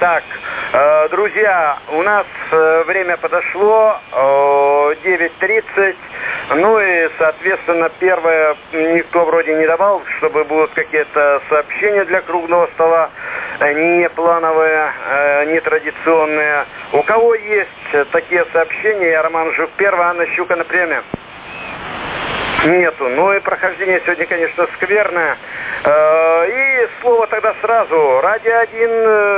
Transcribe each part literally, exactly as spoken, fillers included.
Так, э, друзья, у нас э, время подошло, э, девять тридцать, ну и, соответственно, первое, никто вроде не давал, чтобы будут какие-то сообщения для круглого стола, не плановые, э, не традиционные. У кого есть такие сообщения? Я Роман Жук, первый, Анна Щука на приеме. Нету. Ну и прохождение сегодня, конечно, скверное. И слово тогда сразу. Радио один,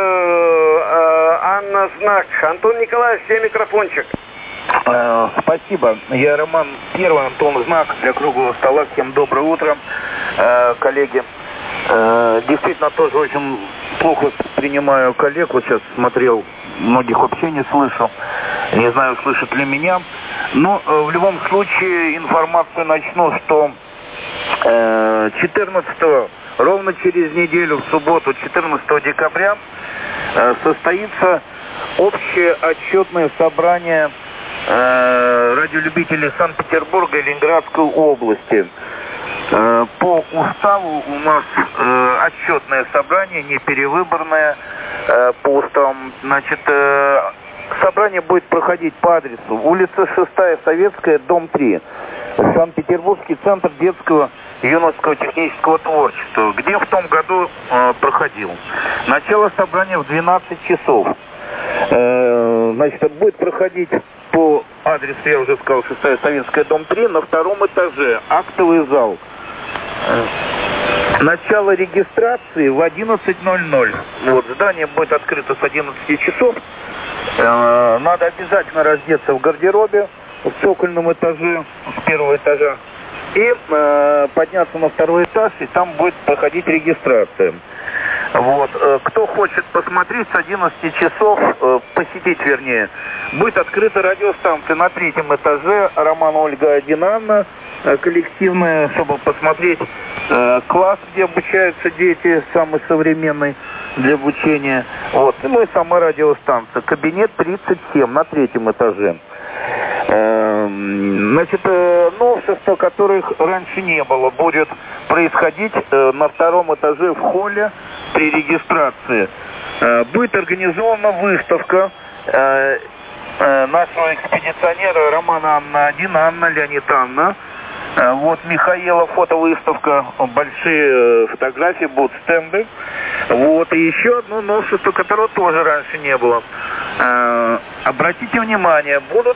Анна Знак. Антон Николаевич, тебе микрофончик. Спасибо. Я Роман Первый, Антон Знак для круглого стола. Всем доброе утро, коллеги. Действительно, тоже очень плохо принимаю коллег. Вот сейчас смотрел, многих вообще не слышу. Не знаю, слышат ли меня. Но в любом случае информацию начну, что четырнадцатого, ровно через неделю, в субботу, четырнадцатого декабря, состоится общее отчетное собрание радиолюбителей Санкт-Петербурга и Ленинградской области. По уставу у нас отчетное собрание, не перевыборное по уставам. Значит, собрание будет проходить по адресу улица шестая Советская, дом три. Санкт-Петербургский центр детского и юношеского технического творчества, где в том году э, проходил. Начало собрания в двенадцать часов. Э, значит, будет проходить по адресу, я уже сказал, шестая Советская, дом три, на втором этаже, актовый зал. Э, начало регистрации в одиннадцать ноль ноль. Вот, здание будет открыто с одиннадцати часов. Э, надо обязательно раздеться в гардеробе в цокольном этаже, с первого этажа, и э, подняться на второй этаж, и там будет проходить регистрация. Вот. Э, кто хочет посмотреть, с одиннадцати часов, э, посетить, вернее, будет открыта радиостанция на третьем этаже, Роман, Ольга, один, Анна, э, коллективная, чтобы посмотреть э, класс, где обучаются дети, самый современный для обучения. Вот. Ну и сама радиостанция. Кабинет тридцать семь на третьем этаже. Значит, новшества, которых раньше не было, будет происходить на втором этаже в холле при регистрации. Будет организована выставка нашего экспедиционера Романа Анна один, Анна Леонид Анна. Вот Михаила фотовыставка, большие фотографии, будут стенды. Вот, и еще одно новшество, которого тоже раньше не было. Обратите внимание, будут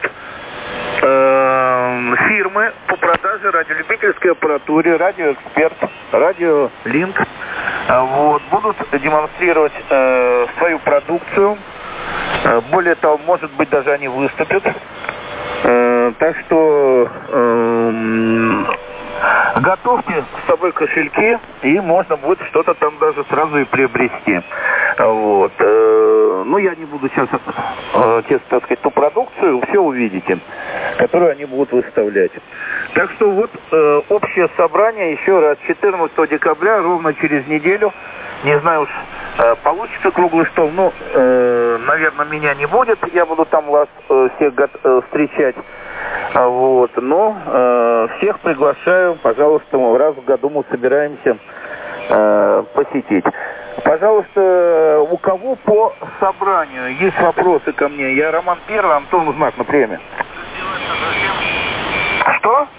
фирмы по продаже радиолюбительской аппаратуры, радиоэксперт, радиолинк, вот, будут демонстрировать э, свою продукцию. Более того, может быть, даже они выступят. Э, так что э, готовьте с собой кошельки, и можно будет что-то там даже сразу и приобрести. Вот. Э, ну, я не буду сейчас, э, честно так сказать, ту продукцию, все увидите, которую они будут выставлять. Так что вот э, общее собрание, еще раз, четырнадцатого декабря, ровно через неделю. Не знаю уж, э, получится круглый стол, ну, э, наверное, меня не будет, я буду там вас э, всех э, встречать. Вот, но э, всех приглашаю, пожалуйста, раз в году мы собираемся э, посетить. Пожалуйста, у кого по собранию есть вопросы ко мне? Я Роман Первый, Антон Знак на приеме. Что?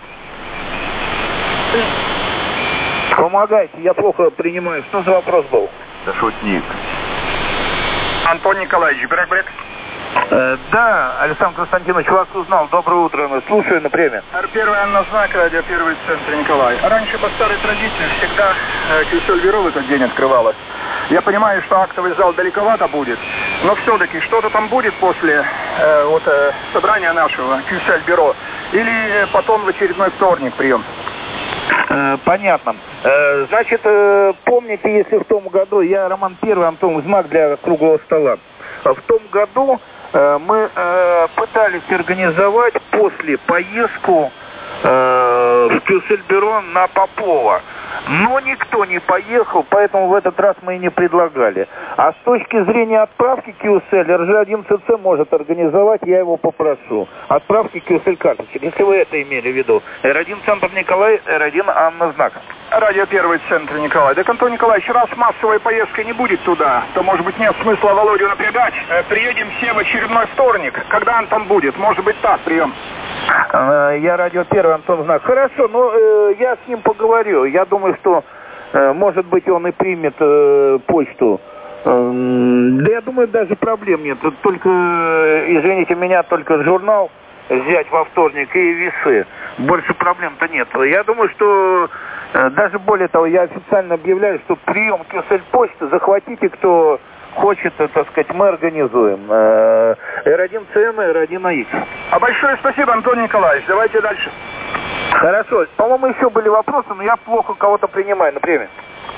Помогайте, я плохо принимаю. Что за вопрос был? Да шутник. Антон Николаевич, Брек-Брек. Э, да, Александр Константинович, вас узнал. Доброе утро. Слушаю на приеме. Р-один Анна Знак, радио Первый, центр Николай. Раньше по старой традиции всегда э, Кюссель-Бюро в этот день открывалось. Я понимаю, что актовый зал далековато будет, но все-таки что-то там будет после э, вот, э, собрания нашего Кюссель-Бюро или потом в очередной вторник прием? Понятно. Значит, помните, если в том году, я Роман Первый, Антон Знак для круглого стола. В том году мы пытались организовать после поездку в Кюссель-Бюро на Попова. Но никто не поехал, поэтому в этот раз мы и не предлагали. А с точки зрения отправки Кюссель, эр жэ один цэ цэ может организовать, я его попрошу. Отправки Кюссель карточек, если вы это имели в виду. эр один Центр Николай, эр один Анна Знак. Радио Первый, центр Николай. Так, Антон Николаевич, раз массовой поездки не будет туда, то, может быть, нет смысла Володю напрягать. Э, приедем все в очередной вторник. Когда он там будет? Может быть, так, прием. Я Радио Первый, Антон Знак. Хорошо, но э, я с ним поговорю. Я думаю, что, э, может быть, он и примет э, почту. Э, да я думаю, даже проблем нет. Только, извините меня, только журнал взять во вторник и весы. Больше проблем-то нет. Я думаю, что э, даже более того, я официально объявляю, что прием Кюсель почты захватите, кто хочет, так сказать, мы организуем. Э, эр один цэ эм и эр один а икс. А большое спасибо, Антон Николаевич. Давайте дальше. Хорошо. По-моему, еще были вопросы, но я плохо кого-то принимаю на премию.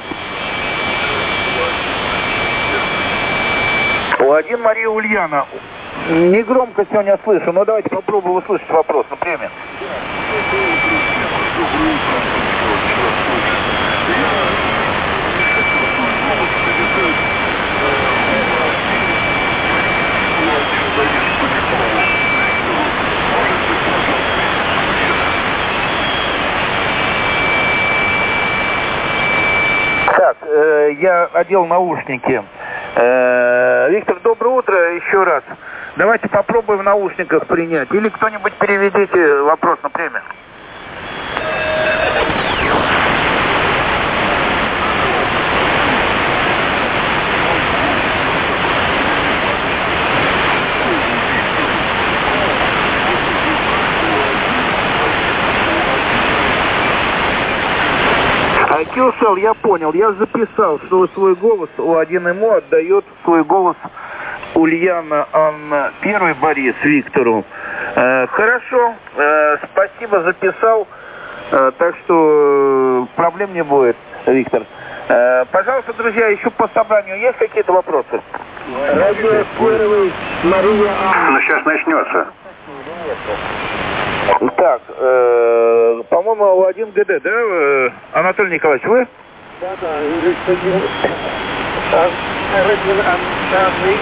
У один Мария Ульяна. Не громко сегодня слышу, но давайте попробуем услышать вопрос на премию. Так, э, я одел наушники. Э, Виктор, доброе утро еще раз. Давайте попробуем в наушниках принять. Или кто-нибудь переведите вопрос на премию. Кюсел, я понял, я записал, что вы свой голос у один эм о отдает свой голос Ульяна Анна Первый Борис Виктору. Э, хорошо, э, спасибо, записал, э, так что э, проблем не будет, Виктор. Э, пожалуйста, друзья, еще по собранию есть какие-то вопросы? Радио Первый, Мария Анна. Ну, сейчас начнется. Так, э, по-моему, у один гэ дэ, да, э, Анатолий Николаевич, вы? Да, да, Радио Анна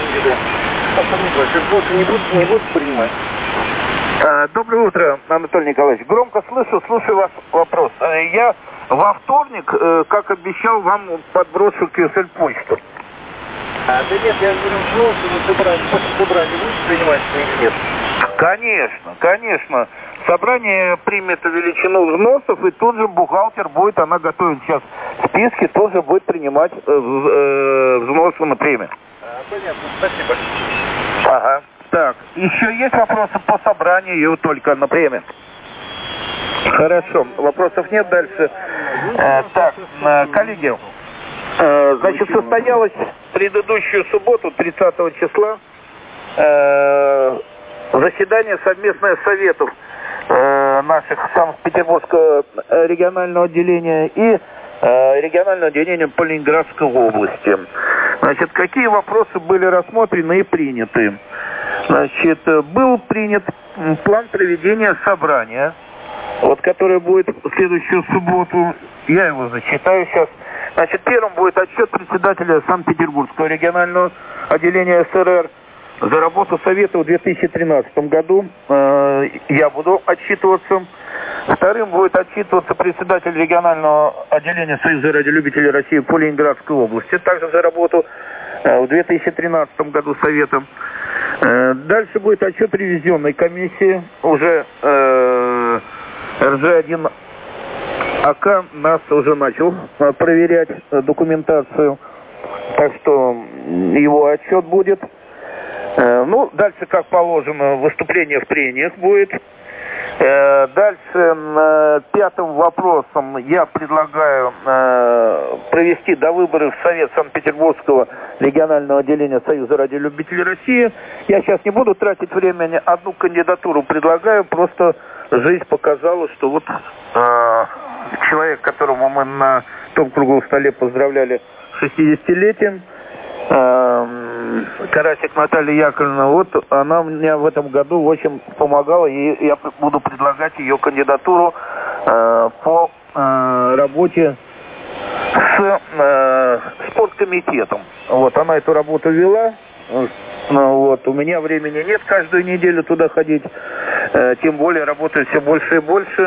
не будут, не будут принимать. Э, доброе утро, Анатолий Николаевич. Громко слышу, слушаю вас вопрос. Э, я во вторник, э, как обещал, вам подброшу Кюсель почту. А, да нет, я говорю, что собрание, после собрания будете принимать или нет? Конечно, конечно. Собрание примет величину взносов, и тут же бухгалтер будет, она готовит сейчас списки, тоже будет принимать э, э, взносы на премию. А, понятно, спасибо. Ага. Так, еще есть вопросы по собранию только на премию? Хорошо, вопросов нет. Дальше. Э, так, э, коллеги, э, значит, состоялась предыдущую субботу, тридцатого числа, э, заседание совместное советов э, наших Санкт-Петербургского регионального отделения и э, регионального отделения по Ленинградской области. Значит, какие вопросы были рассмотрены и приняты? Значит, был принят план проведения собрания, вот, которое будет в следующую субботу. Я его зачитаю сейчас. Значит, первым будет отчет председателя Санкт-Петербургского регионального отделения эс эр эр за работу Совета в две тысячи тринадцатом году. Э, я буду отчитываться. Вторым будет отчитываться председатель регионального отделения Союза радиолюбителей России по Ленинградской области, также за работу э, в две тысячи тринадцатом году Советом. Э, дальше будет отчет ревизионной комиссии. Уже э, эр жэ один а ка нас уже начал э, проверять э, документацию. Так что его отчет будет. Ну, дальше, как положено, выступление в прениях будет. Дальше, пятым вопросом я предлагаю провести довыборы в Совет Санкт-Петербургского регионального отделения Союза радиолюбителей России. Я сейчас не буду тратить времени, одну кандидатуру предлагаю, просто жизнь показала, что вот человек, которому мы на том круглом столе поздравляли шестидесятилетием, Карасик Наталья Яковлевна, вот она мне в этом году очень помогала, и я буду предлагать ее кандидатуру э, по э, работе с э, спорткомитетом. Вот, она эту работу вела. Вот, у меня времени нет каждую неделю туда ходить, э, тем более работаю все больше и больше.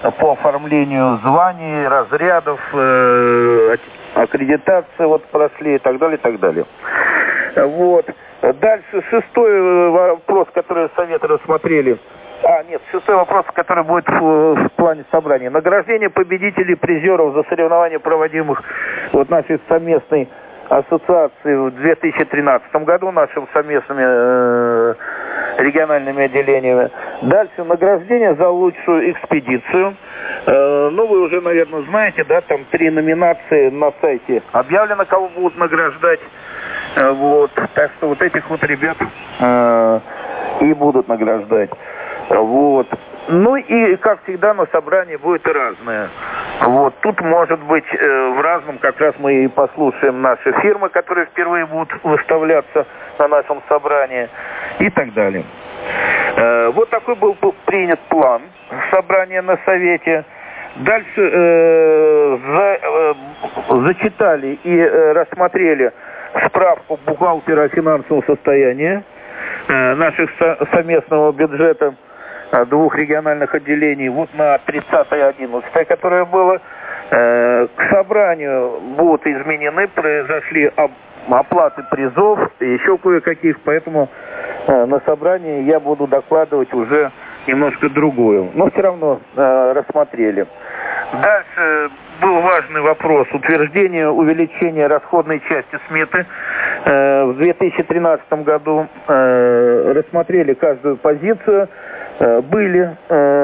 по оформлению званий, разрядов, э, аккредитации вот прошли и так далее, и так далее. Вот. Дальше шестой вопрос, который Советы рассмотрели. А, нет, шестой вопрос, который будет в, в плане собрания. Награждение победителей, призеров за соревнования, проводимых вот нашей совместной ассоциации в две тысячи тринадцатом году, нашими совместными э, региональными отделениями. Дальше награждение за лучшую экспедицию. Э, ну, вы уже, наверное, знаете, да, там три номинации на сайте объявлено, кого будут награждать. Э, вот, так что вот этих вот ребят э, и будут награждать. Вот. Ну и, как всегда, на собрании будет разное. Вот. Тут, может быть, э, в разном как раз мы и послушаем наши фирмы, которые впервые будут выставляться на нашем собрании и так далее. Э, вот такой был принят план собрания на Совете. Дальше э, за, э, зачитали и э, рассмотрели справку бухгалтера о финансовом состоянии э, наших со- совместного бюджета двух региональных отделений, вот на тридцатое одиннадцатое, которое было. Э, к собранию будут изменены, произошли об, оплаты призов и еще кое-каких, поэтому э, на собрании я буду докладывать уже немножко другую. Но все равно э, рассмотрели. Дальше был важный вопрос утверждения увеличения расходной части сметы. Э, в две тысячи тринадцатом году э, рассмотрели каждую позицию. Были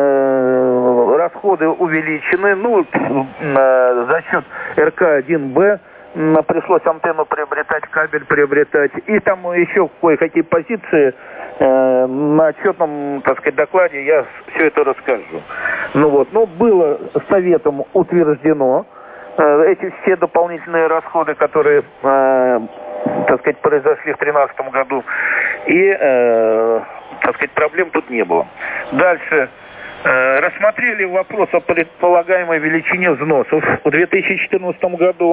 э, расходы увеличены, ну, э, за счет эр ка один бэ э, пришлось антенну приобретать, кабель приобретать, и там еще кое-какие позиции э, на отчетном, так сказать, докладе я все это расскажу. Ну вот, но было Советом утверждено э, эти все дополнительные расходы, которые, э, так сказать, произошли в две тысячи тринадцатом году, и э, так сказать, проблем тут не было. Дальше. Э, рассмотрели вопрос о предполагаемой величине взносов в две тысячи четырнадцатом году.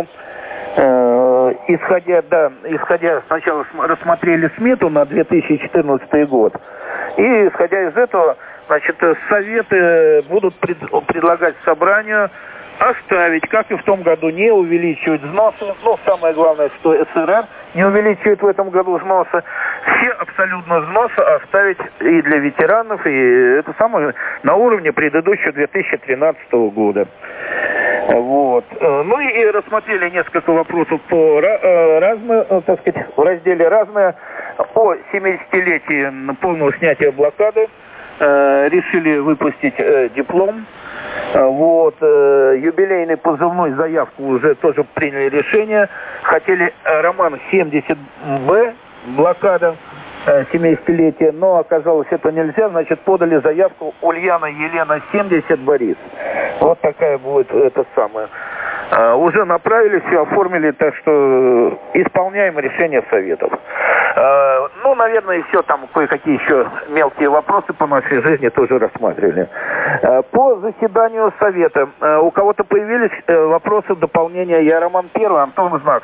Э, исходя, да, исходя, сначала рассмотрели смету на две тысячи четырнадцатый год. И исходя из этого, значит, Советы будут пред, предлагать собранию оставить, как и в том году, не увеличивать взносы. Ну, самое главное, что эс эр эр не увеличивает в этом году взносы. Все абсолютно взносы оставить и для ветеранов, и это самое на уровне предыдущего две тысячи тринадцатого года. Вот. Ну и рассмотрели несколько вопросов по разным, так сказать, в разделе «Разное». О семидесятилетии полного снятия блокады решили выпустить диплом. Вот, э, юбилейный позывной, заявку уже тоже приняли решение. Хотели э, роман семьдесят бэ, блокада, э, семидесятилетие, но оказалось это нельзя, значит подали заявку Ульяна Елена семьдесят Борис. Вот такая будет это самое. Э, уже направили, все оформили, так что исполняем решение Советов. Э, ну, наверное, и все, там кое-какие еще мелкие вопросы по нашей жизни тоже рассматривали. Э, по заседанию Совета э, у кого-то появились э, вопросы дополнения? Я Роман Первый, Антон Знак.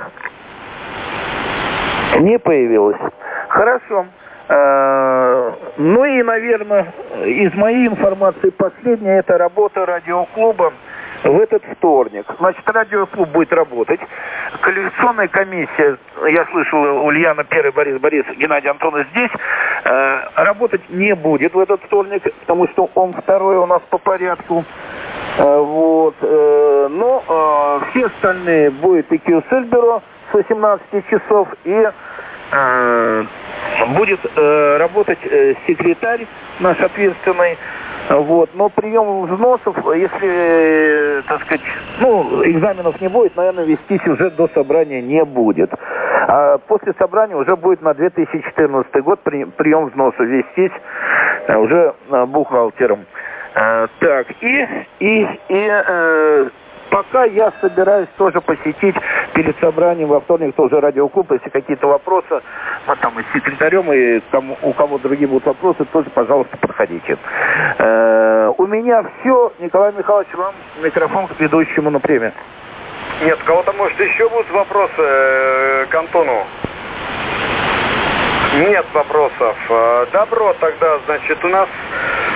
Не появилось. Хорошо. Э, ну и, наверное, из моей информации последняя, это работа радиоклуба в этот вторник. Значит, радиоклуб будет работать. Квалификационная комиссия, я слышал, Ульяна Первый, Борис Борис, Геннадий Антонович здесь, э, работать не будет в этот вторник, потому что он второй у нас по порядку. Э, вот. Э, но э, все остальные будет и КЮСЭЛЬ-бюро с восемнадцати часов, и э, будет э, работать э, секретарь наш ответственный. Вот. Но прием взносов, если, так сказать, ну, экзаменов не будет, наверное, вестись уже до собрания не будет. А после собрания уже будет на две тысячи четырнадцатый год при, прием взносов вестись уже бухгалтером. А, так, и, и, и э, пока я собираюсь тоже посетить перед собранием во вторник тоже радиоклуб. Если какие-то вопросы, ну, там и с секретарем, и кому, у кого другие будут вопросы, тоже, пожалуйста, проходите. Э, у меня все. Николай Михайлович, вам микрофон к ведущему на премию. Нет, у кого-то, может, еще будут вопросы э, к Антону? Нет вопросов. Добро, тогда, значит, у нас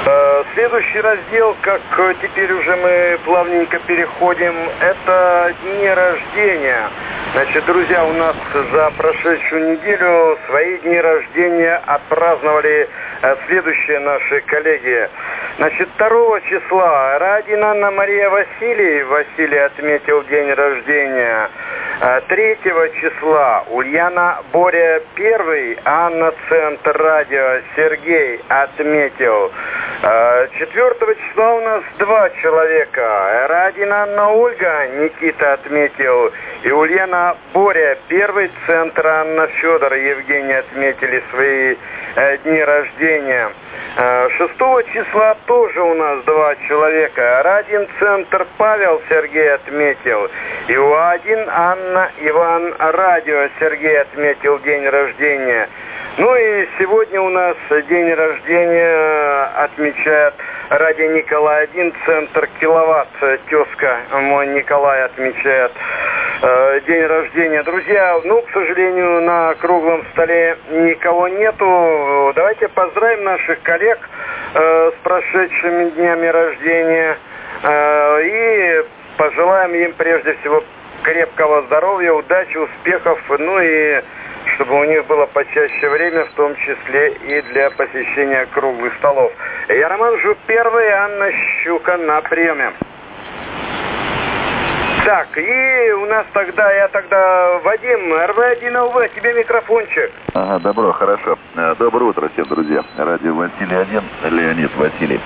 Следующий раздел, как теперь уже мы плавненько переходим, это дни рождения. Значит, друзья, у нас за прошедшую неделю свои дни рождения отпраздновали следующие наши коллеги. Значит, второго числа Радина Анна Мария Василий. Василий отметил день рождения. Третьего числа Ульяна Боря Первый, Анна Центр Радио Сергей отметил. Четвертого числа у нас два человека. Радина Анна Ольга Никита отметил. И Ульяна Боря Первый, Центр Анна Федор Евгений отметили свои э, дни рождения. Шестого числа тоже у нас два человека. Радин Центр Павел Сергей отметил. И у один Анна Иван Радио Сергей отметил день рождения. Ну и сегодня у нас день рождения отмечает Радио Николай один, Центр Киловатт. Тезка мой Николай отмечает э, день рождения. Друзья, ну, к сожалению, на круглом столе никого нету. Давайте поздравим наших коллег э, с прошедшими днями рождения э, и пожелаем им прежде всего крепкого здоровья, удачи, успехов, ну и чтобы у них было почаще время, в том числе и для посещения круглых столов. Я Роман Жук первый, Анна Щука на приеме. Так, и у нас тогда, я тогда, Вадим, эр вэ один эл вэ, тебе микрофончик. Ага, добро, хорошо. Доброе утро всем, друзья. Радио Василий один, Леонид Василий.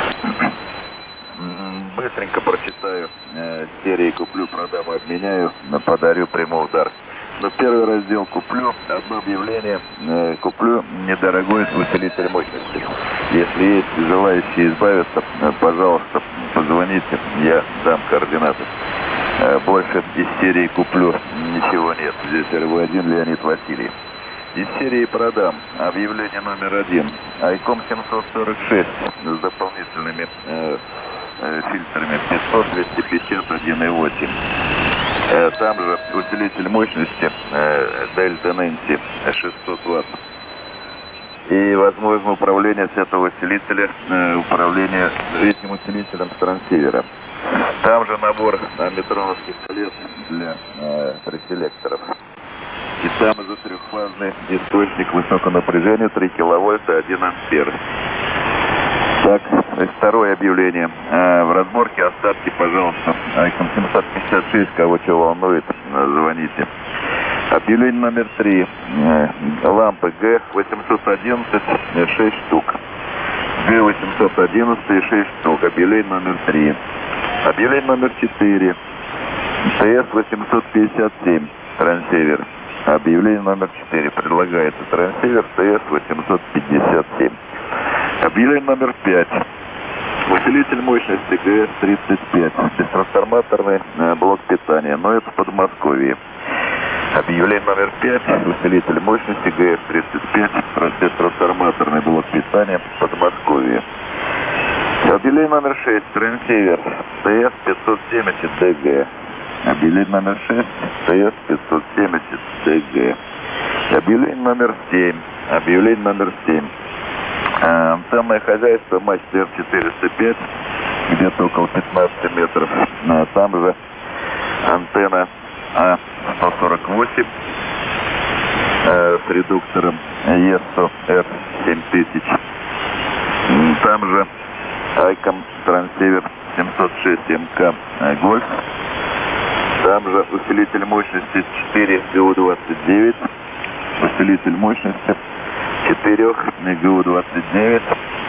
Быстренько прочитаю э, серии «Куплю, продам, обменяю», «Подарю, приму удар». Но первый раздел «Куплю», одно объявление, э, «Куплю недорогой усилитель мощности». Если есть желающие избавиться, э, пожалуйста, позвоните, я дам координаты. Э, больше из серии «Куплю» ничего нет. Здесь эр вэ один, Леонид Василий. Из серии «Продам» объявление номер один. Айком семьсот сорок шесть с дополнительными э, фильтрами пятьсот, двести пятьдесят, один и восемь. Э, там же усилитель мощности э, Дельта Нэнси шестьсот ватт. И возможно управление с этого усилителя, э, управление этим усилителем с трансивера. Там же набор э, метроновских колес для э, преселекторов. И там же трехфазный источник высокого напряжения три киловольта, один ампер. Так, второе объявление. Э, в разборке остатки, пожалуйста. Айком семьсот пятьдесят шесть, кого что волнует, звоните. Объявление номер три. Э, лампы Г восемьсот одиннадцать, шесть штук. Г восемьсот одиннадцать, шесть штук. Объявление номер три. Объявление номер четыре. ТС восемьсот пятьдесят семь, трансивер. Объявление номер четыре. Предлагается трансивер ТС восемьсот пятьдесят семь. Объявление номер пять. Усилитель мощности гэ эс тридцать пять. Бестрансформаторный э, блок питания. Но это в Подмосковье. Объявление номер пять. Усилитель мощности гэ эс тридцать пять. Бестрансформаторный блок питания в Подмосковье. Объявление номер шесть. Трансивер ТС пятьсот семьдесят дэ гэ. Объявление номер шесть. ТС пятьсот семьдесят дэ гэ. Объявление номер семь. Объявление номер семь. Антенное хозяйство Матч эр четыреста пять, где-то около пятнадцати метров. Там же антенна А сто сорок восемь э, с редуктором ЕСО эр семь тысяч. Там же Айком трансивер семьсот шесть эм ка Гольф. Там же усилитель мощности четыре гэ у двадцать девять. Усилитель мощности четыре гэ у двадцать девять.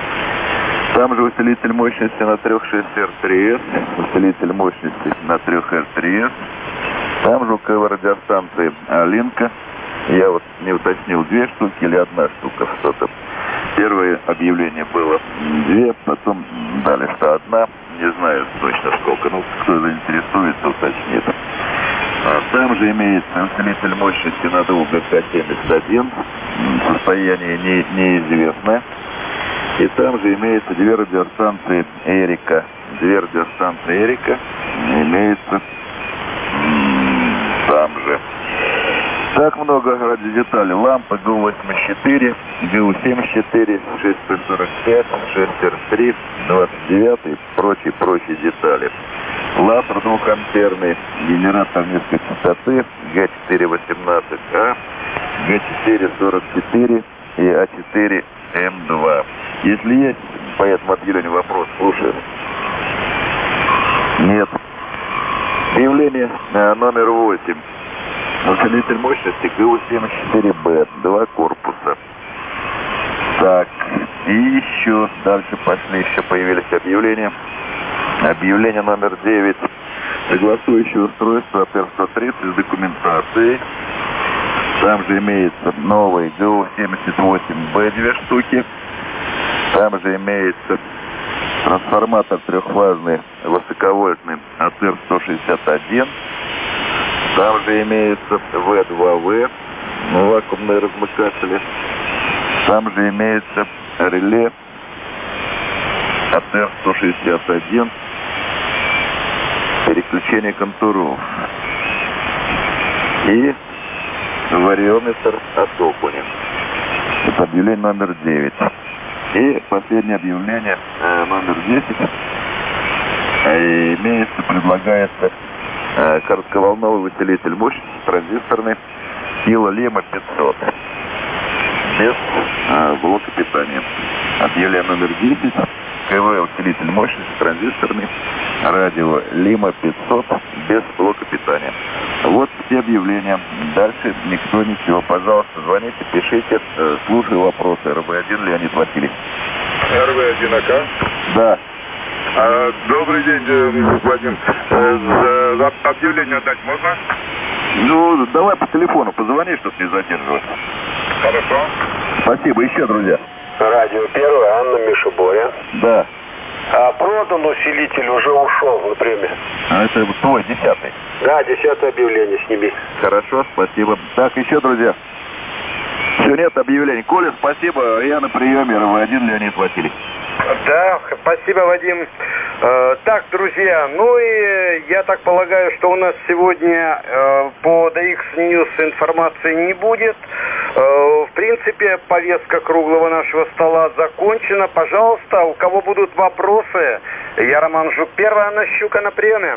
Там же усилитель мощности на три шесть эр три эс. Усилитель мощности на три эр три эс. Там же у КВ радиостанции Алинка. Я вот не уточнил, две штуки или одна штука, что-то. Первое объявление было две, потом дали, что одна. Не знаю точно сколько, ну кто заинтересуется, уточнит. А там же имеется усилитель мощности на двух гэ ка семьдесят один. Состояние не, неизвестно. И там же имеется две радиостанции Эрика. Две радиостанции Эрика имеется там же. Так много радиодеталей. Лампа гэ у восемьдесят четыре, гэ у семьдесят четыре, шесть сто сорок пять, шесть эр три, двадцать девять и прочие, прочие детали. Лазер двухамперный, генератор низкой частоты, гэ четыре восемнадцать а, гэ четыре сорок четыре и а четыре эм два. Если есть по этому объявлению вопрос, слушаю. Нет. Объявление э, номер восемь. Усилитель мощности гэ у семьдесят четыре бэ, два корпуса. Так, и еще дальше пошли, еще появились объявления. Объявление номер девять. Согласующее устройство эр сто тридцать с документацией. Там же имеется новый гэ у семьдесят восемь бэ две штуки. Там же имеется трансформатор трехфазный высоковольтный а тэ эр сто шестьдесят один. Там же имеется вэ два вэ, вакуумные размыкатели. Там же имеется реле а тэ эр сто шестьдесят один, переключение контуров и вариометр от окуня. Это объявление номер девять. И последнее объявление э, номер десять. Э, имеется, предлагается э, коротковолновый усилитель мощности транзисторный сила Лима пятьсот без э, блока питания. Объявление номер десять. КВ усилитель мощности транзисторный радио Лима пятьсот без блока питания. Вот все объявления. Дальше никто ничего. Пожалуйста, звоните, пишите. Слушаю вопросы. эр вэ один Леонид Васильевич. эр вэ один а ка? Да. А, добрый день, господин. Э, за объявление отдать можно? Ну, давай по телефону позвони, чтобы не задерживать. Хорошо. Спасибо. Еще, друзья. Радио первое, Анна, Миша, Боря. Да. А продан усилитель, уже ушел на премию. А это твой, десятый. Да, десятое объявление сними. Хорошо, спасибо. Так, еще, друзья. Все, нет объявлений. Коля, спасибо. Я на приеме. эр вэ один Леонид Васильевич. Да, спасибо, Вадим. Э, так, друзья, ну и я так полагаю, что у нас сегодня э, по ди икс News информации не будет. Э, в принципе, повестка круглого нашего стола закончена. Пожалуйста, у кого будут вопросы? Я Роман Жук, первая, Анна Щука на приеме.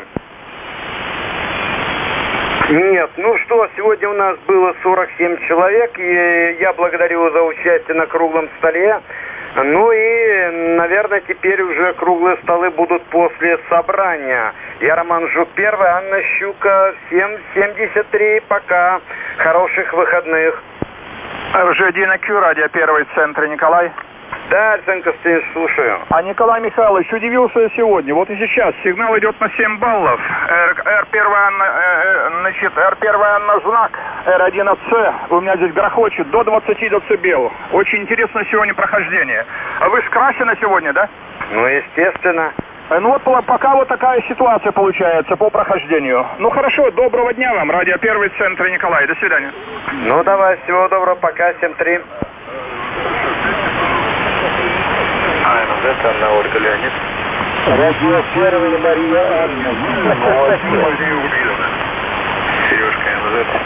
Нет, ну что, сегодня у нас было сорок семь человек, и я благодарю за участие на круглом столе. Ну и, наверное, теперь уже круглые столы будут после собрания. Я Роман Жук, первый, Анна Щука, всем семьдесят три, пока, хороших выходных. эр жэ один а ку, радио первый, центр Николай. Да, Александр Костянович, слушаю. А Николай Михайлович удивился я сегодня. Вот и сейчас сигнал идет на семь баллов. эр один э, значит, эр один знак, эр один С. У меня здесь грохочет до двадцати децибел. Очень интересно сегодня прохождение. А вы с Красина сегодня, да? Ну, естественно. Ну вот пока вот такая ситуация получается по прохождению. Ну хорошо, доброго дня вам. Радио первый, центр Николай. До свидания. Ну давай, всего доброго, пока, семь три. Это Анна Ольга Леонид. Радио первый, Мария Анна. Сережка эн зет.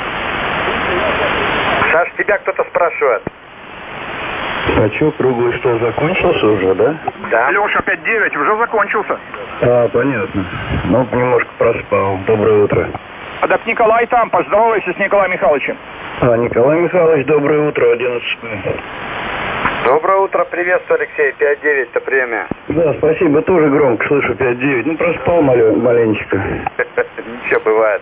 Саш, тебя кто-то спрашивает. А что, круглый стол закончился уже, да? Да. Леша, пять девять, уже закончился. А, понятно. Ну, немножко проспал. Доброе утро. А так Николай там, поздоровайся с Николаем Михайловичем. А, Николай Михайлович, доброе утро, одиннадцать. Доброе утро, приветствую, Алексей, пять девять, это премия. Да, спасибо, тоже громко слышу, пять девять. Ну, проспал малё, маленечко. Ничего, бывает.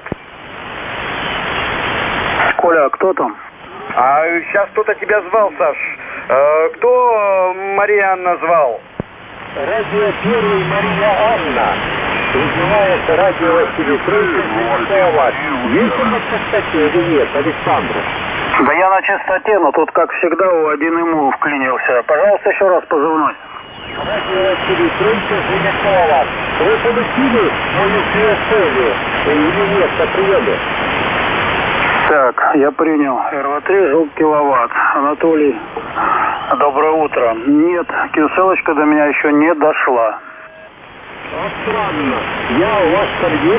Коля, а кто там? А сейчас кто-то тебя звал, Саш. Э, кто Мария Анна звал? Радио первый, Мария Анна. Призывается радио Василий Крыльев. Есть у нас частоте или нет, Александр? Да я на частоте, но тут, как всегда, у один ему вклинился. Пожалуйста, еще раз позывной. Радио Василий Крыльев. Вы получили мою связь или нет по приему? Так, я принял. эр вэ три, звук киловатт. Анатолий, доброе утро. Нет, ссылочка до меня еще не дошла. А странно. Я у вас курьер.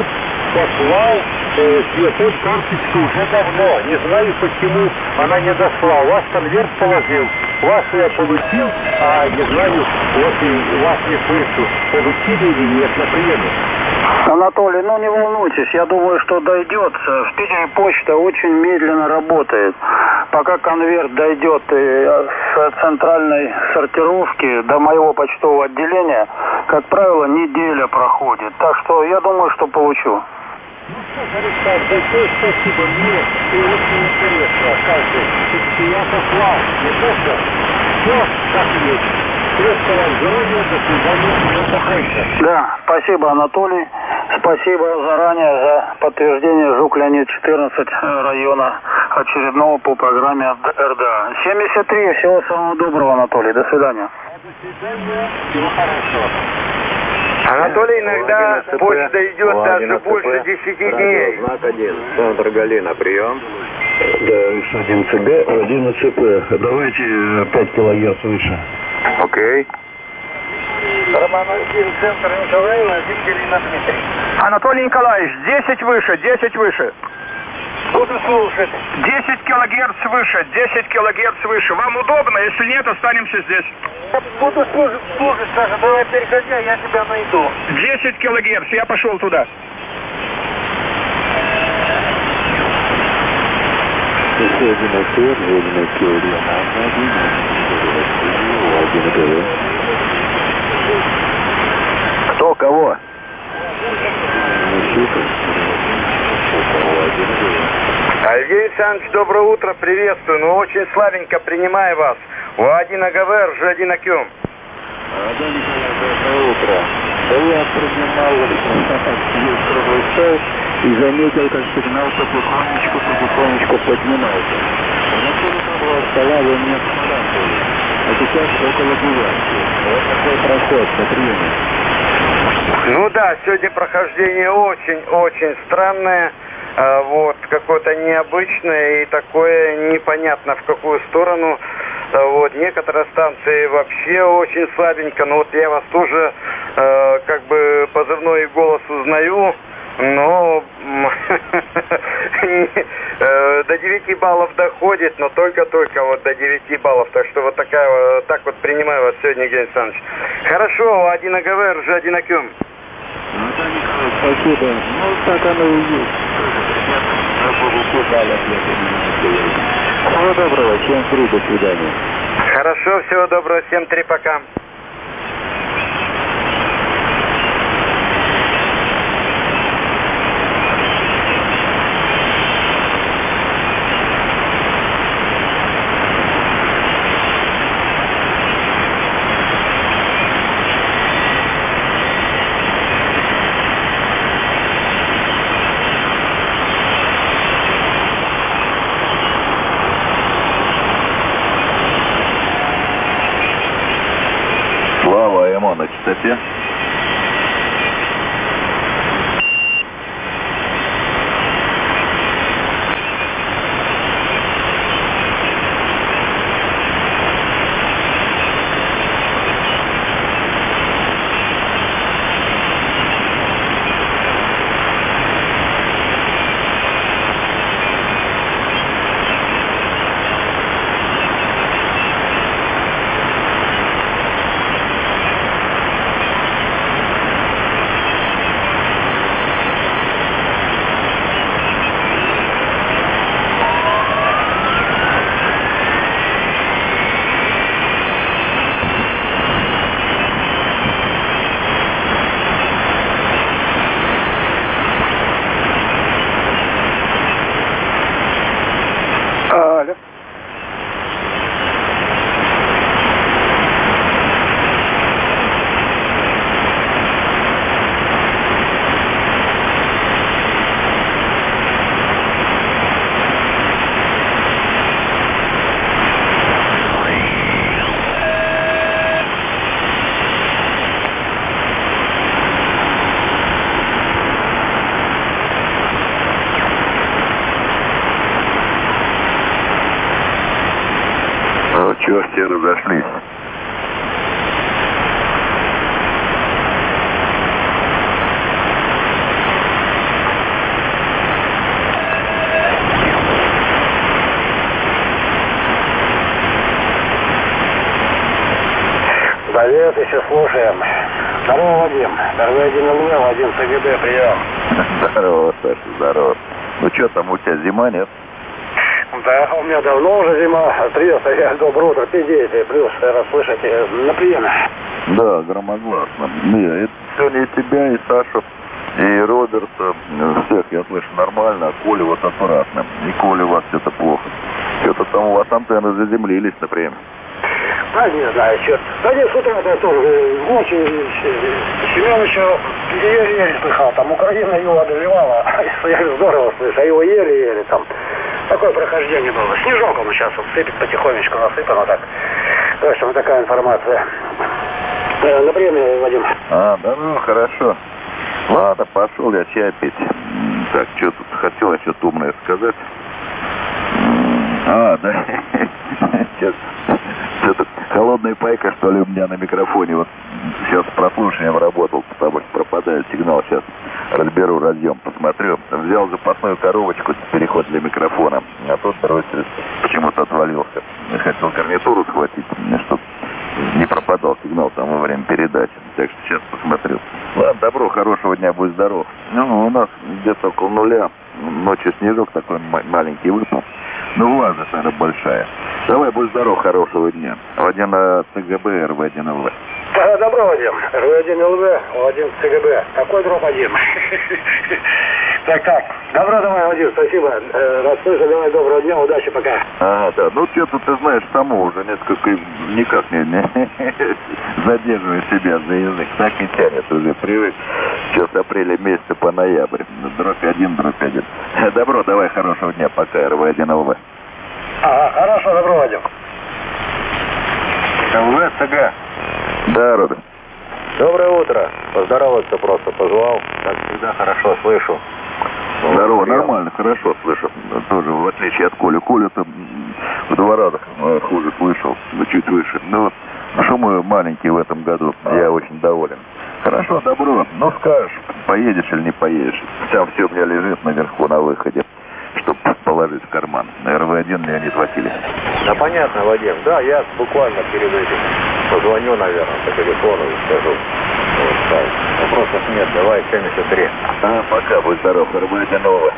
послал э, цветок карточку уже давно. Не знаю, почему она не дошла. У вас конверт положил, вашу я получил, а не знаю, вот и вас не слышу. Получили или нет, я приеду. Анатолий, ну не волнуйтесь, я думаю, что дойдет. В Питере почта очень медленно работает. Пока конверт дойдет с центральной сортировки до моего почтового отделения, как правило, неделя проходит. Так что я думаю, что получу. Ну что, Александр, большое спасибо. Мне очень интересно, оказывается, я послал, не просто все как есть. Крепкого здоровья, до свидания, до встречи. Да, спасибо, Анатолий. Спасибо заранее за подтверждение Жук Леонид четырнадцать района очередного по программе эр дэ а. семьдесят три. Всего самого доброго, Анатолий. До свидания. До свидания. Всего хорошего. Анатолий, иногда почта идет даже больше десяти дней. Знак один. Центр Галина, прием. Да, один цэ бэ, один цэ пэ. Давайте пять килогерц выше. Окей. Роман один, центр Николаева, один Галина Дмитрий. Анатолий Николаевич, десять выше, десять выше. Буду слушать. десять килогерц выше, десять килогерц выше. Вам удобно? Если нет, останемся здесь. Буду слушать, слушать, Саша, давай переходи, а я тебя найду. десять килогерц, я пошел туда. Кто кого? Евгений Александрович, доброе утро, приветствую. Ну, очень слабенько принимаю вас. У один а гэ вэ эр, жэ один а кью. Да, Николай, доброе утро. Да я принимал круглый чай и заметил, как сигнал потихонечку, потихонечку поднимается. Внутри круглого стола вы мне были. А сейчас около девятки. Вот такой проход по времени. Ну да, сегодня прохождение очень-очень странное. Вот, какое-то необычное и такое непонятно в какую сторону. Вот, некоторые станции вообще очень слабенько, но вот я вас тоже э, как бы позывной голос узнаю, но до девяти баллов доходит, но только-только вот до девяти баллов, так что вот такая, так вот принимаю вас сегодня, Евгений Александрович. Хорошо, один а гэ вэ эр, жэ один а кью. Ну да, Николай, спасибо. Ну так оно и есть. Всего доброго, семь три, до свидания. Хорошо, всего доброго, семь три, пока. Слава, ему на частоте. Чего все разошлись? Привет, еще слушаем. Здорово, Вадим. эр вэ один эл вэ, Вадим ЦГБ, прием. Здорово, Саша, здорово. Ну что там, у тебя зима, нет? Да, у меня давно уже зима. Привет, я доброе утро, пи девять, плюс, расслышите, на приеме. Да, громогласно. Не, это сегодня и тебя, и Сашу, и Роберта, всех, я слышу, нормально, а Коля вот аккуратно. И Коля у вас что-то плохо. Что-то там у вас антенны заземлились, например. А, не знаю, черт. Да нет, с утра-то тоже очень Семеновича еле-еле слыхал. Там Украина его одолевала. Я здорово слышу, а его еле-еле там. Такое прохождение было. Снежок он сейчас вот сыпет потихонечку, насыпано так. В общем, такая информация. Э, на приеме, Вадим. А, да, ну, хорошо. Ладно, пошел я чай пить. Так, что тут хотел я что-то умное сказать. А, да. Сейчас что-то холодная пайка, что ли, у меня на микрофоне. Вот сейчас с прослушиванием работал, потому что пропадает сигнал. Сейчас разберу разъем, посмотрю. Взял запасную коробочку, переход для микрофона. А тот дроссель почему-то отвалился. Я хотел гарнитуру схватить, чтобы не пропадал сигнал там во время передачи. Так что сейчас посмотрю. Ладно, добро, хорошего дня, будь здоров. Ну, у нас где-то около нуля. Ночью снежок такой маленький выпал. Ну, влажность, наверное, большая. Давай, будь здоров, хорошего дня. Вадим ЦГБ, эр вэ один эл вэ. Да, добро, Вадим. эр вэ один эл вэ, Вадим ЦГБ. Какой дроп, Вадим? Так, так. Добро, давай, Вадим, спасибо. Расслышал, давай, доброго дня, удачи, пока. А, да, ну что-то ты знаешь, само уже несколько, никак не, не задерживаю себя за язык. Так и тянет уже, привык. Сейчас апреля месяца по ноябрь. Дробь один, дробь один. Добро, давай, хорошего дня, пока, эр вэ один эл вэ. Ага, хорошо, добро, Вадим. эл вэ, ЦГ. Да, Робин. Доброе утро. Поздороваться просто позвал. Как всегда, хорошо слышу. Здорово, нормально, хорошо слышу. Тоже, в отличие от Коли. Коля-то в два раза хуже слышал, чуть выше. Но шумы маленькие в этом году. Я очень доволен. Хорошо, добро. Ну, скажешь, поедешь или не поедешь. Там все у меня лежит наверху на выходе, чтобы положить в карман. эр вэ один Леонид Васильевич. Да, понятно, Вадим. Да, я буквально перед этим позвоню, наверное, по телефону и скажу. Вот так. Вопросов нет, давай, семьдесят три. А, пока, будь здоров, эр вэ один эл вэ.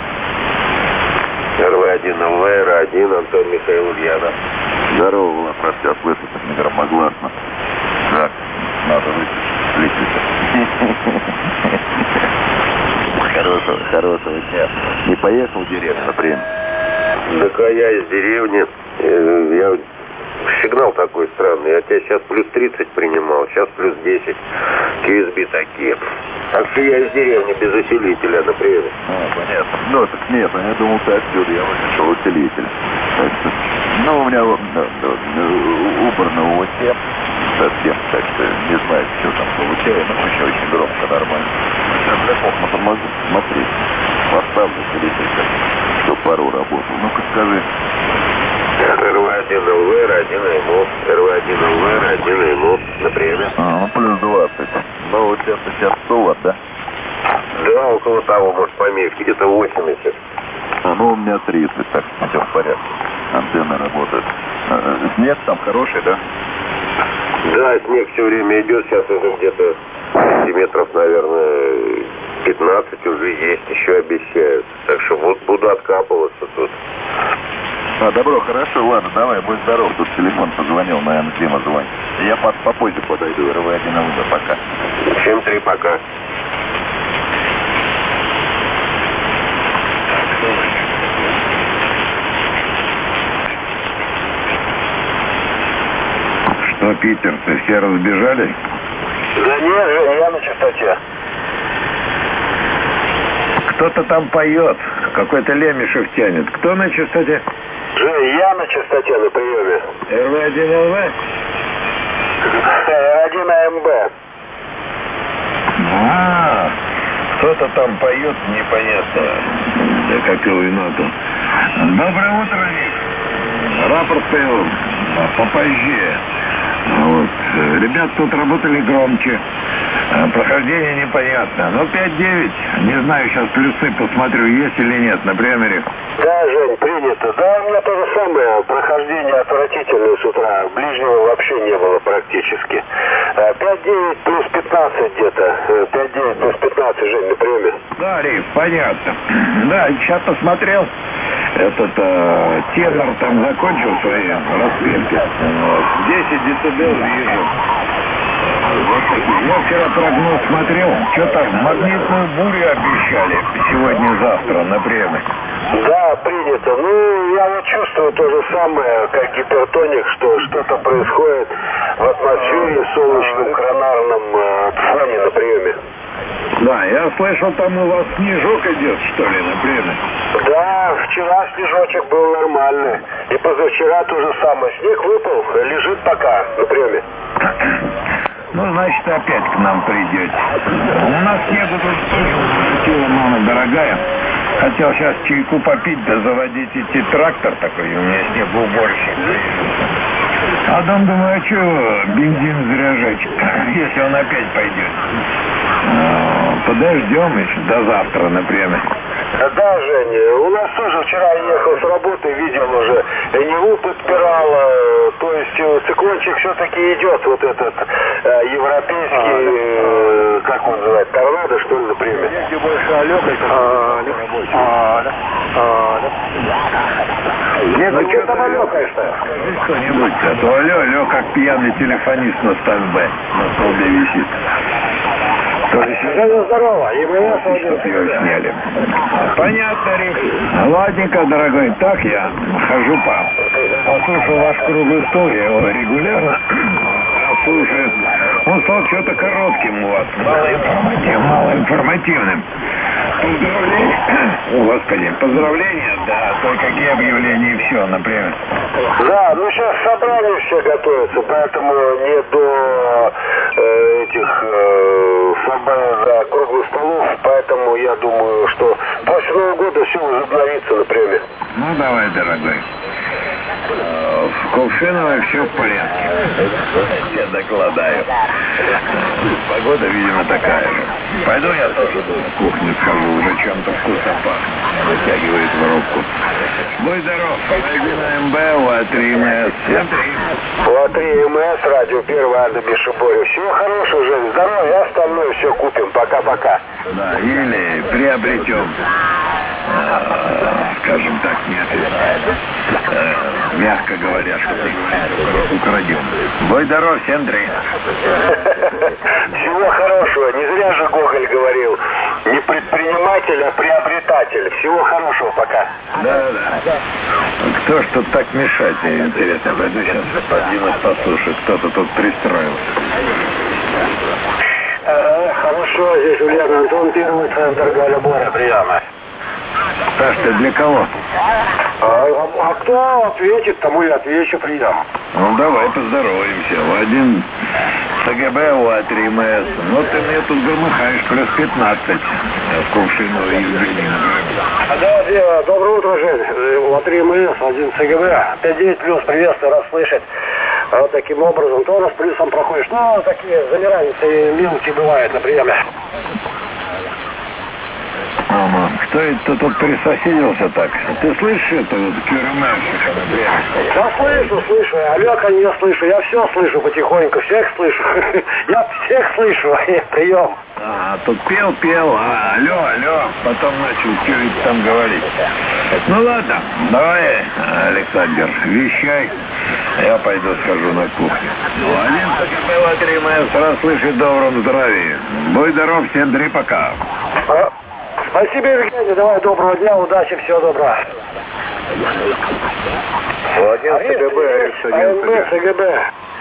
эр вэ один эл вэ, эр один, Антон Михаил Ульянов. Здорово, Влад, раз тебя слышать, не громогласно. Так, надо выключить. Хорошего, хорошего дня. Не поехал в деревню, например? Так а я из деревни. Я... Сигнал такой странный. Я тебя сейчас плюс тридцать принимал, сейчас плюс десять. кью эс би такие. Так что я из деревни без усилителя, например. А, понятно. Ну, так нет, я думал, ты отсюда, я вышел усилитель. Так что, ну, у меня да, да, убрано у всем совсем, так что не знаю, что там получаю, но еще очень громко, нормально. Сейчас для кухни помогу смотреть. Поставлю усилитель, чтобы пару работал. Ну-ка скажи. эр вэ один эл вэ, эр один ЭМО, эр вэ один эл вэ, эр один ЭМО, например. А, ну плюс двадцать. Ну вот сейчас сейчас сто ватт, да? Да, около того, может, помехи, где-то восемьдесят. А, ну у меня тридцать, так что все в порядке. Антенна работает. А, снег там хороший, да? Да, снег все время идет, сейчас уже где-то сантиметров, наверное, пятнадцать уже есть, еще обещают. Так что вот буду откапываться тут. А, добро, хорошо, ладно, давай, будь здоров. Тут телефон позвонил, наверное, Дима звонит. Я попозже подойду, эр вэ один эл вэ, пока. семь три, пока. Что, питерцы, все разбежались? Да нет, я на частоте. Кто-то там поет, какой-то Лемешев тянет. Кто на частоте? Я на частоте на приеме. эр вэ один эл вэ? эр один а эм бэ. А, кто-то там поет, непонятно. Да какую ноту. Доброе утро, Ник. Рапорт ПЛ. Попозже. Вот. Ребят тут работали громче. Прохождение непонятно. Ну, пять девять. Не знаю, сейчас плюсы посмотрю, есть или нет на примере. Да, Жень, принято. Да, у меня то же самое. Прохождение отвратительное с утра. Ближнего вообще не было практически. пять девять плюс пятнадцать где-то. пять девять плюс пятнадцать, Жень, на приеме. Да, Риф, понятно. Да, сейчас посмотрел. Этот э, тенор там закончил свои распилки. Вот. десять децибел вижу. Вот такие. Я вчера прогноз смотрел. Что-то магнитную бурю обещали сегодня-завтра на приеме. Да, принято. Ну, я вот чувствую то же самое, как гипертоник, что что-то происходит в атмосфере, в солнечном коронарном э, фоне на приеме. Да, я слышал, там у вас снежок идет, что ли, на приеме? Да, вчера снежочек был нормальный. И позавчера то же самое. Снег выпал, лежит пока на приеме. Ну, значит, опять к нам придете. У нас снегу тут тоже сила, мама дорогая. Хотел сейчас чайку попить, да заводить идти трактор такой, у меня снегоуборщик. А там думаю, а что бензин зря жечь, если он опять пойдет? Подождем еще до завтра, например. Да, Женя, у нас тоже вчера ехал с работы, видел уже, НИУ подпирало, то есть циклончик все-таки идет, вот этот э, европейский, э, как он называется, торнадо, что ли, например. Если больше Алёка, Ну, что там Алёка-то? Кто-нибудь, а то алё, алё, как пьяный телефонист на стендбе, на столбе висит. Женя, здорово, и мы чтоб его сняли. Понятно, Рик. Ладненько, дорогой, так я хожу по... Послушал ваш круглый стол, я его регулярно слушаю. Он стал что-то коротким у вас, малоинформативным, малоинформативным. Поздравления, о, господи, поздравления, да, кое-какие объявления и все, например. Да, ну сейчас собрания все готовятся, поэтому не до э, этих э, собраний за круглых столов, поэтому я думаю, что после Нового года все возобновится, например. Ну давай, дорогой. В Кувшиново все в порядке. Я докладаю. Погода, видимо, такая же. Пойду я тоже на кухню схожу, уже чем-то вкусно пахнет. Вытягивает в рубку. Будь здоров. один МБ, УА-три МС. Всем три. УА-три МС, радио первый, Альда Бешеборев. Всего хорошего, Жень. Здоровья, остальное все купим. Пока-пока. Да, или приобретем. Скажем так, нет. Мягко говоря, что ты украдем. Будь здоров, всем три. Всего хорошего. Не зря же Гоголь говорил. Не предприниматель, а приобретатель. Всего хорошего, пока. Да, да. Кто ж тут так мешать, мне интересно. Пойду сейчас подвинуть, послушать. Кто-то тут пристроился. А, хорошо, здесь Ульяна Антон, первый центр Галя-Бора, приема. Саш, ты для кого? А, а кто ответит, тому и отвечу, прием. Ну, давай поздороваемся. В один ЦГБ, УА-три МС. Ну, ты мне тут громыхаешь, плюс пятнадцать. В Кувшиново и Евгений. Да, да, доброе утро, Жень. УА-три МС, один ЦГБ. пять девять плюс, приветствую, раз слышать. Вот таким образом, то раз плюсом проходишь. Ну, такие замираницы мелкие бывают на приеме. Ага. Кто это тут присоседился так? Ты слышишь это вот кюрмерщика, например? Да слышу, слышу. Алёка не слышу. Я все слышу потихоньку. Всех слышу. Я всех слышу. Прием. А, тут пел, пел. А, алло, алло. Потом начал что-нибудь там говорить. Ну ладно, давай, Александр, вещай. Я пойду схожу на кухню. Один ЦГБ, УА-три МС, расслышит в добром здравии. Будь здоров, всем три, пока. А? Спасибо, Евгений. Давай, доброго дня, удачи, всего доброго. один ЦГБ, АМБ, ЦГБ.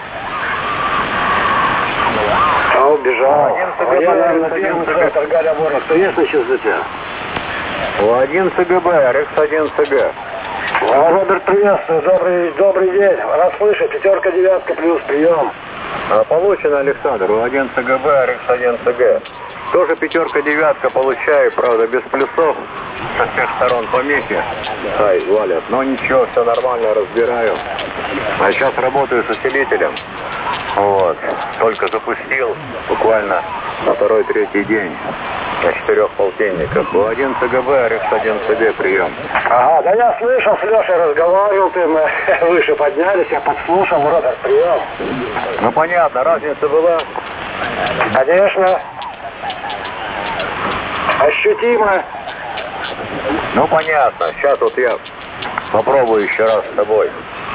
А, убежал. А я, наверное, первый центр Галя-Бора. Кто есть на частоте? один ЦГБ, РХ один ЦГ. А, Роберт, приветствую. Добрый, добрый день. Расслышать. Пятерка, девятка плюс, прием. А, получено, Александр. один ЦГБ, РХ один ЦГ. Тоже пятерка-девятка получаю, правда, без плюсов. Со всех сторон помехи. Ай, валят. Но ничего, все нормально, разбираю. А сейчас работаю с усилителем. Вот. Только запустил буквально на второй-третий день. На четырех полтинниках. У один ЦГБ, Рекс один ЦГ, прием. Ага, да я слышал, с Лешей разговаривал, ты, мы выше поднялись, я подслушал, Роберт, прием. Ну понятно, разница была? Конечно. Ощутимо. Ну понятно, сейчас вот я попробую еще раз с тобой.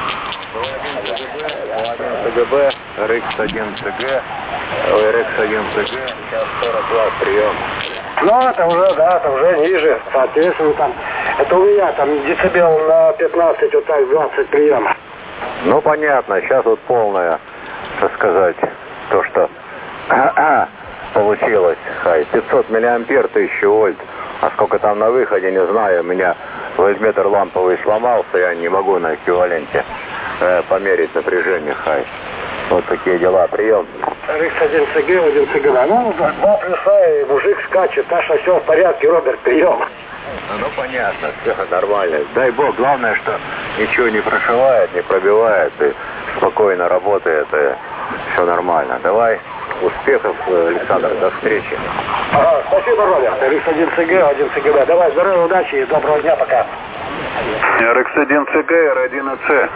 ЦГБ, Рекс один ЦГ, Рекс один ЦГ, сейчас сорок ватт, прием. Ну, это уже, да, это уже ниже, соответственно, там, это у меня там децибел на пятнадцать, вот так, двадцать прием. Ну, понятно, сейчас вот полное, так сказать, то, что получилось, хай, пятьсот миллиампер, тысяча вольт, а сколько там на выходе, не знаю, у меня вольтметр ламповый сломался, я не могу на эквиваленте э, померить напряжение, хай. Вот такие дела, прием. Рекс один ЦГ, один ЦГБ. Ну, два плюса, и мужик скачет, так что все в порядке, Роберт, прием. Ну, понятно, все нормально. Дай бог, главное, что ничего не прошивает, не пробивает, и спокойно работает, и все нормально. Давай, успехов, Александр, до встречи. Ага, спасибо, Роберт. Рекс один ЦГ, один ЦГБ. Давай, здоровья, удачи и доброго дня, пока. Рекс один ЦГ, Р один АЦ.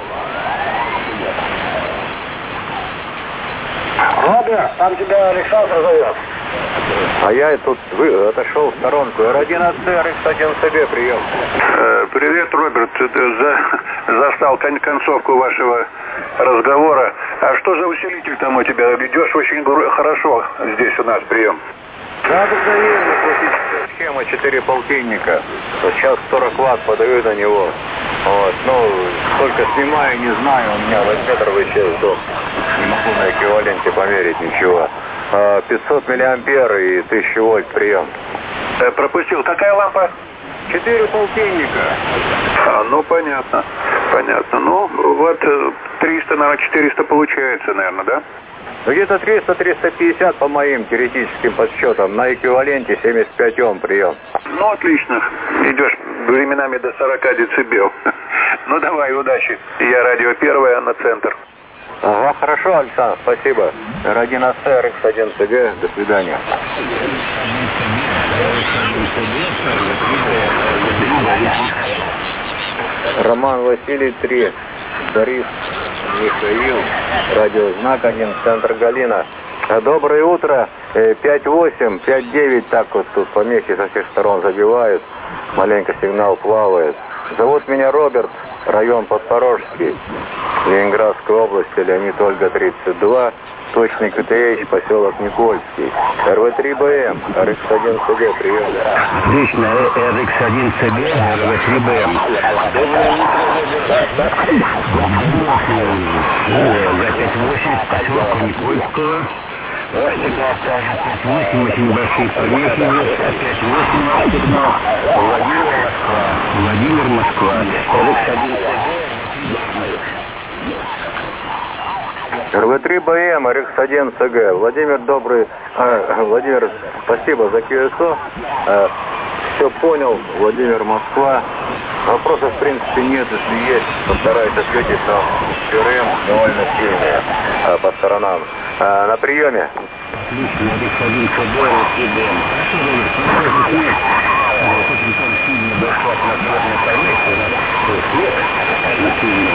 Роберт, там тебя Александр зовет. А я тут вы, отошел в сторонку. Р один АЦ, Рекс один ЦГ, прием. Э, привет, Роберт. За, застал кон концовку вашего разговора. А что за усилитель там у тебя? Идешь очень хорошо здесь у нас, прием. Да, обыкновенно, классическая схема, четыре полтинника. Вот сейчас сорок ватт подаю на него. Вот, ну, сколько снимаю, не знаю, у меня вольтметр вычел, сдох. Не могу на эквиваленте померить ничего. пятьсот миллиампер и тысяча вольт прием. Э, пропустил. Какая лампа? четыре полтинника. А, ну, понятно. Понятно. Ну, вот триста на четыреста получается, наверное, да? Ну, где-то триста — триста пятьдесят по моим теоретическим подсчетам. На эквиваленте семьдесят пять Ом прием. Ну, отлично. Идешь временами до сорока децибел. Ну, давай, удачи. Я радио первое, на центр. Ага, хорошо, Александр, спасибо. Р один АЦ, Рекс один ЦГ, до свидания. Роман Василий три, Борис Михаил, радиознак один, центр Галина. Доброе утро, пять восемь, пять девять, так вот тут помехи со всех сторон забивают, маленько сигнал плавает. Зовут меня Роберт, район Подпорожский, Ленинградской области, Леонид Ольга тридцать два, точный КТХ, поселок Никольский. Р В три Б М, Рекс один ЦГ, прием. Отлично, Рекс один ЦГ, Р В три Б М. За пять восемь, поселок Никольского. пять восемь, очень большие помехи, пять восемь, сигнал. Владимир, Москва. Владимир, Москва. Рекс один Р В три Б М, Рекс один ЦГ. Владимир, добрый... Э, Владимир, спасибо за Q S O. Э, все понял. Владимир, Москва. Вопросов, в принципе, нет. Если есть, постараюсь ответить, но КРМ довольно сильные э, по сторонам. Э, на приеме. Отлично, Рекс один ЦГ, Р В три Б М. Хорошо, Роберт, очень там сильно дошла к надзорной комиссии, у нас снег, очень сильно.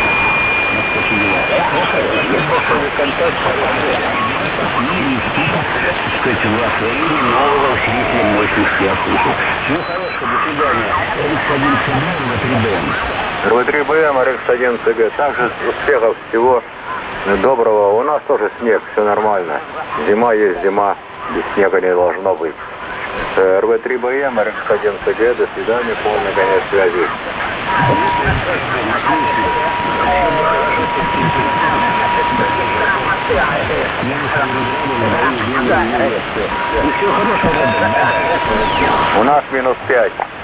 Кстати, ваше имя нового усилителя мощности я слышу. Ну хорошо, до свидания. Рекс один ЦГ, Р В три Б М. Р В три Б М, Рекс один ЦГ. Также успехов, всего доброго. У нас тоже снег, все нормально. Зима есть зима, без снега не должно быть. Р В три Б М, Рекс один ЦГ. До свидания, полный конец связи. У нас минус пять.